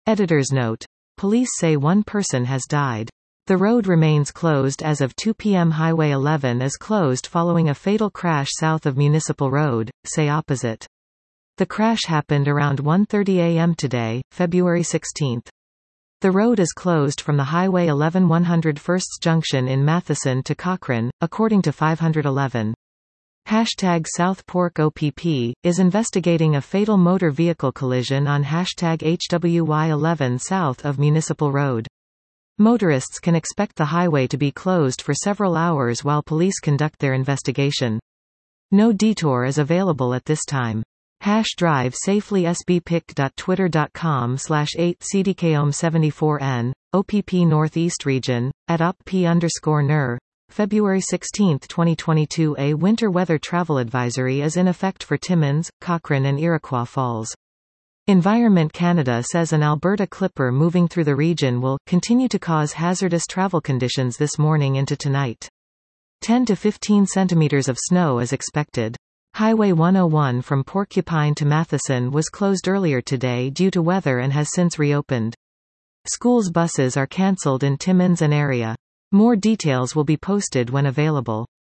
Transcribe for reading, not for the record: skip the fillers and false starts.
Editor's note. Police say one person has died. The road remains closed as of 2 p.m. Highway 11 is closed following a fatal crash south of Municipal Road, say opposite. The crash happened around 1:30 a.m. today, February 16. The road is closed from the Highway 11 101st junction in Matheson to Cochrane, according to 511. South Pork OPP is investigating a fatal motor vehicle collision on HWY11 south of Municipal Road. Motorists can expect the highway to be closed for several hours while police conduct their investigation. No detour is available at this time. Drive safely sbpic.twitter.com/8cdkom74n, OPP Northeast Region, @OPP_NER, February 16, 2022. A winter weather travel advisory is in effect for Timmins, Cochrane and Iroquois Falls. Environment Canada says an Alberta clipper moving through the region will continue to cause hazardous travel conditions this morning into tonight. 10 to 15 centimeters of snow is expected. Highway 101 from Porcupine to Matheson was closed earlier today due to weather and has since reopened. Schools buses are cancelled in Timmins and area. More details will be posted when available.